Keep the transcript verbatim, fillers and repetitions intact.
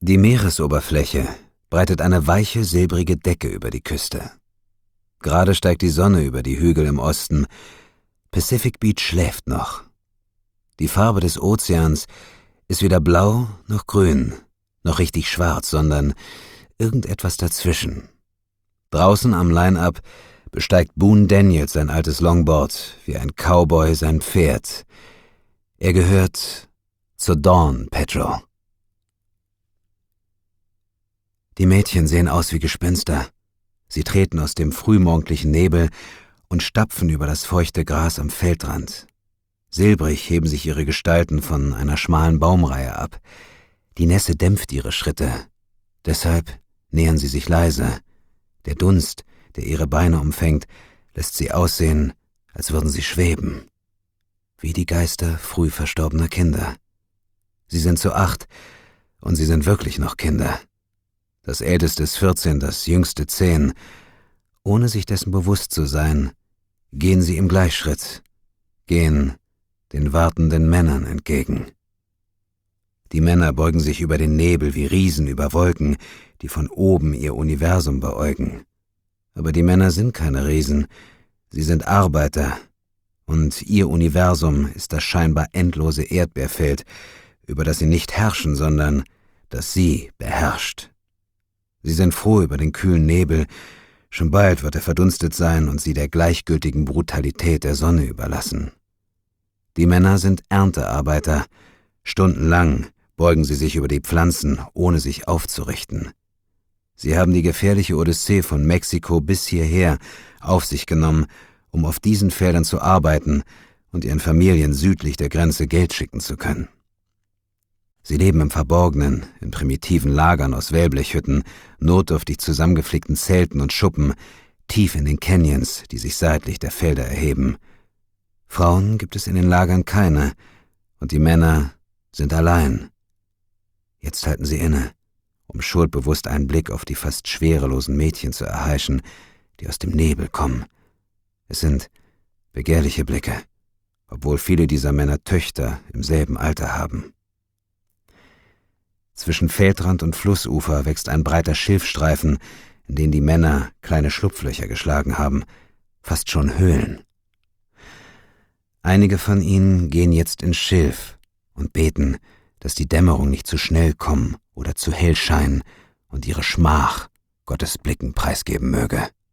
Die Meeresoberfläche breitet eine weiche, silbrige Decke über die Küste. Gerade steigt die Sonne über die Hügel im Osten. Pacific Beach schläft noch. Die Farbe des Ozeans ist weder blau noch grün, noch richtig schwarz, sondern irgendetwas dazwischen. Draußen am Line-Up besteigt Boone Daniels sein altes Longboard, wie ein Cowboy sein Pferd. Er gehört zur Dawn Patrol. Die Mädchen sehen aus wie Gespenster. Sie treten aus dem frühmorgendlichen Nebel und stapfen über das feuchte Gras am Feldrand. Silbrig heben sich ihre Gestalten von einer schmalen Baumreihe ab. Die Nässe dämpft ihre Schritte. Deshalb nähern sie sich leise. Der Dunst, der ihre Beine umfängt, lässt sie aussehen, als würden sie schweben. Wie die Geister früh verstorbener Kinder. Sie sind zu acht und sie sind wirklich noch Kinder. Das Älteste ist vierzehn, das Jüngste zehn. Ohne sich dessen bewusst zu sein, gehen sie im Gleichschritt, gehen den wartenden Männern entgegen. Die Männer beugen sich über den Nebel wie Riesen über Wolken, die von oben ihr Universum beäugen. Aber die Männer sind keine Riesen, sie sind Arbeiter, und ihr Universum ist das scheinbar endlose Erdbeerfeld, über das sie nicht herrschen, sondern das sie beherrscht. Sie sind froh über den kühlen Nebel, schon bald wird er verdunstet sein und sie der gleichgültigen Brutalität der Sonne überlassen. Die Männer sind Erntearbeiter, stundenlang beugen sie sich über die Pflanzen, ohne sich aufzurichten. Sie haben die gefährliche Odyssee von Mexiko bis hierher auf sich genommen, um auf diesen Feldern zu arbeiten und ihren Familien südlich der Grenze Geld schicken zu können. Sie leben im Verborgenen, in primitiven Lagern aus Wellblechhütten, notdürftig zusammengeflickten Zelten und Schuppen, tief in den Canyons, die sich seitlich der Felder erheben. Frauen gibt es in den Lagern keine, und die Männer sind allein. Jetzt halten sie inne, um schuldbewusst einen Blick auf die fast schwerelosen Mädchen zu erheischen, die aus dem Nebel kommen. Es sind begehrliche Blicke, obwohl viele dieser Männer Töchter im selben Alter haben. Zwischen Feldrand und Flussufer wächst ein breiter Schilfstreifen, in den die Männer kleine Schlupflöcher geschlagen haben, fast schon Höhlen. Einige von ihnen gehen jetzt ins Schilf und beten, dass die Dämmerung nicht zu schnell kommen oder zu hell scheinen und ihre Schmach Gottes Blicken preisgeben möge.